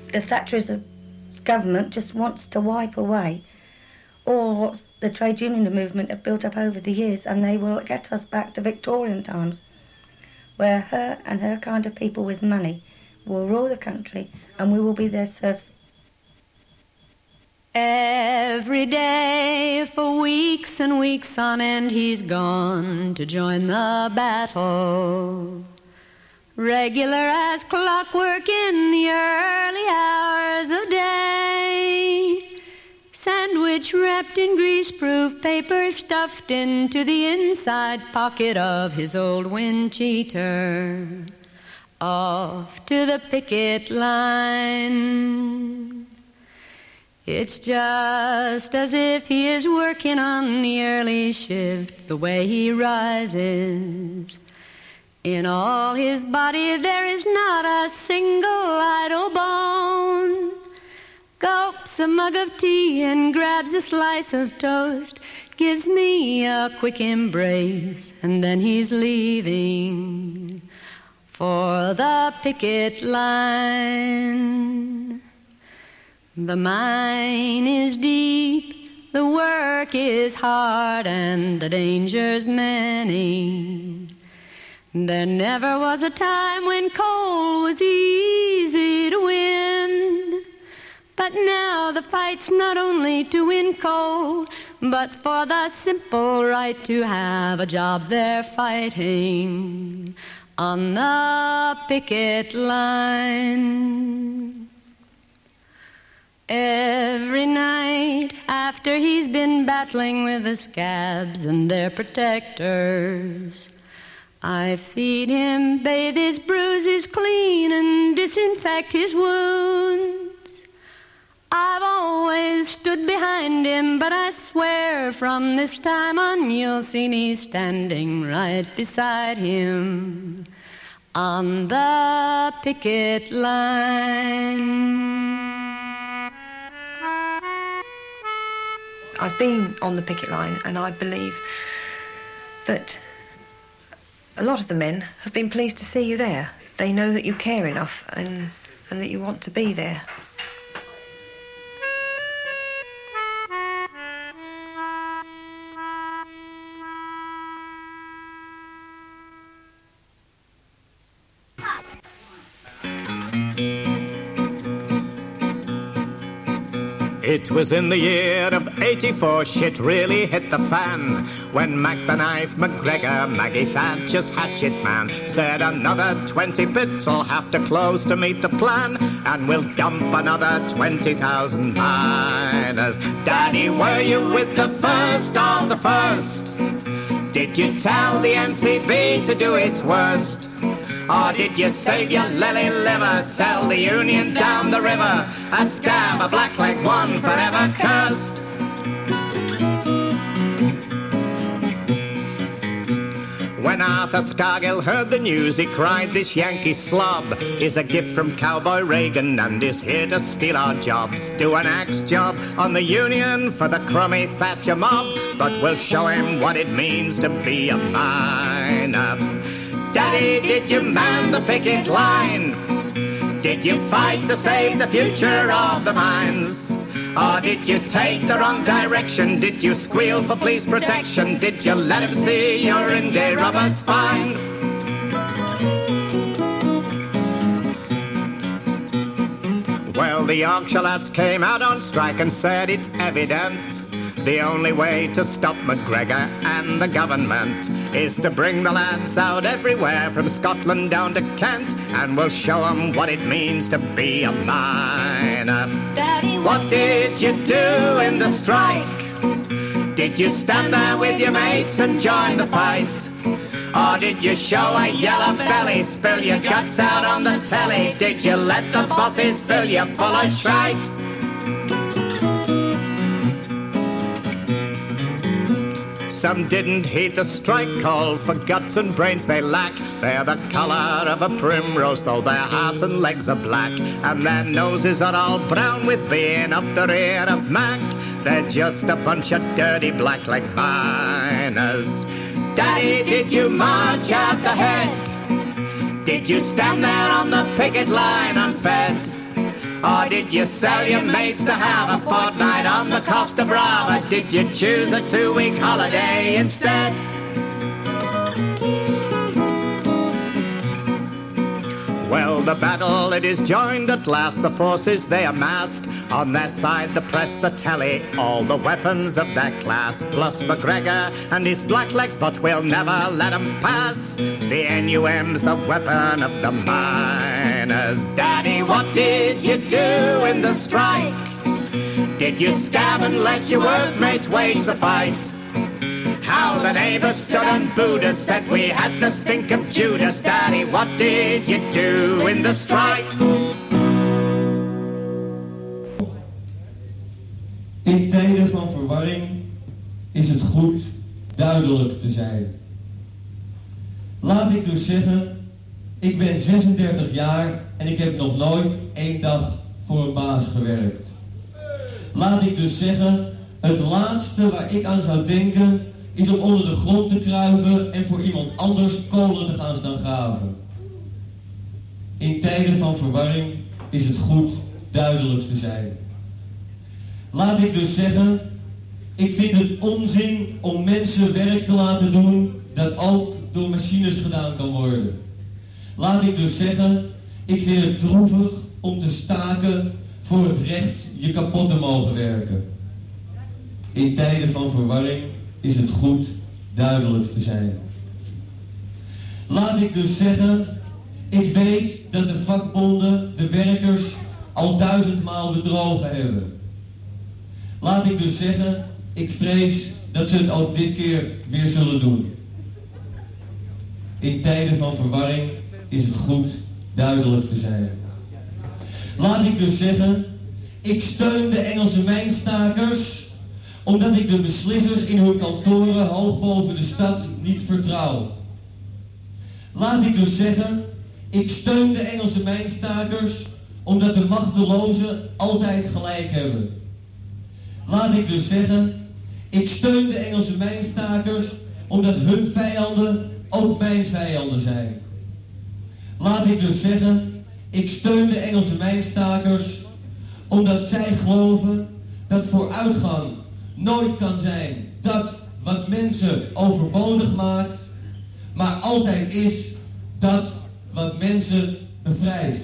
the Thatcherist government just wants to wipe away all what the trade union movement have built up over the years, and they will get us back to Victorian times, where her and her kind of people with money will rule the country and we will be their serfs. Every day for weeks and weeks on end he's gone to join the battle. Regular as clockwork in the early hours of day. Sandwich wrapped in greaseproof paper stuffed into the inside pocket of his old wind cheater. Off to the picket line. It's just as if he is working on the early shift, the way he rises. In all his body there is not a single idle bone. Gulps a mug of tea and grabs a slice of toast, gives me a quick embrace, and then he's leaving for the picket line. The mine is deep, the work is hard, and the danger's many. There never was a time when coal was easy to win. But now the fight's not only to win coal, but for the simple right to have a job they're fighting on the picket line. Every night after he's been battling with the scabs and their protectors, I feed him, bathe his bruises clean, and disinfect his wounds. I've always stood behind him, but I swear from this time on you'll see me standing right beside him on the picket line. I've been on the picket line, and I believe that a lot of the men have been pleased to see you there. They know that you care enough and that you want to be there. It was in the year of 84, shit really hit the fan, when Mac the Knife McGregor, Maggie Thatcher's hatchet man, said another 20 bits will have to close to meet the plan, and we'll dump another 20,000 miners. Daddy, were you with the first of the first? Did you tell the NCB to do its worst? Or did you save your lily liver, sell the union down the river, a scab, a blackleg, one forever cursed? When Arthur Scargill heard the news, he cried, this Yankee slob is a gift from Cowboy Reagan and is here to steal our jobs. Do an axe job on the union for the crummy Thatcher mob, but we'll show him what it means to be a miner. Daddy, did you man the picket line? Did you fight to save the future of the mines? Or did you take the wrong direction? Did you squeal for police protection? Did you let him see your India rubber spine? Well, the Yorkshire lads came out on strike and said it's evident the only way to stop McGregor and the government is to bring the lads out everywhere from Scotland down to Kent, and we'll show them what it means to be a miner. Daddy, what did you do in the strike? Did you stand there with your mates and join the fight? Or did you show a yellow belly, spill your guts out on the telly? Did you let the bosses fill you full of shite? Some didn't heed the strike call, for guts and brains they lack. They're the colour of a primrose, though their hearts and legs are black. And their noses are all brown with being up the rear of Mac. They're just a bunch of dirty blackleg miners. Daddy, did you march at the head? Did you stand there on the picket line unfed? Or did you sell your mates to have a fortnight on the Costa Brava? Did you choose a 2-week holiday instead? Well, the battle, it is joined at last. The forces, they amassed. On their side, the press, the telly, all the weapons of their class. Plus McGregor and his blacklegs, but we'll never let 'em pass. The NUM's the weapon of the miners. Daddy, what did you do in the strike? Did you scab and let your workmates wage the fight? How the neighbors stood and booed us, said we had the stink of Judas. Daddy, what did you do in the strike? In tijden van verwarring is het goed duidelijk te zijn. Laat ik dus zeggen, ik ben 36 jaar en ik heb nog nooit 1 dag voor een baas gewerkt. Laat ik dus zeggen, het laatste waar ik aan zou denken is om onder de grond te kruipen en voor iemand anders kolen te gaan staan graven. In tijden van verwarring is het goed duidelijk te zijn. Laat ik dus zeggen, ik vind het onzin om mensen werk te laten doen dat ook door machines gedaan kan worden. Laat ik dus zeggen, ik vind het droevig om te staken voor het recht je kapot te mogen werken. In tijden van verwarring is het goed duidelijk te zijn. Laat ik dus zeggen, ik weet dat de vakbonden de werkers al 1000 maal bedrogen hebben. Laat ik dus zeggen, ik vrees dat ze het ook dit keer weer zullen doen. In tijden van verwarring is het goed duidelijk te zijn. Laat ik dus zeggen, ik steun de Engelse mijnstakers omdat ik de beslissers in hun kantoren hoog boven de stad niet vertrouw. Laat ik dus zeggen, ik steun de Engelse mijnstakers omdat de machtelozen altijd gelijk hebben. Laat ik dus zeggen, ik steun de Engelse mijnstakers omdat hun vijanden ook mijn vijanden zijn. Laat ik dus zeggen, ik steun de Engelse mijnstakers omdat zij geloven dat vooruitgang nooit kan zijn dat wat mensen overbodig maakt, maar altijd is dat wat mensen bevrijdt.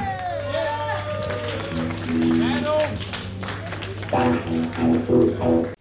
Yeah.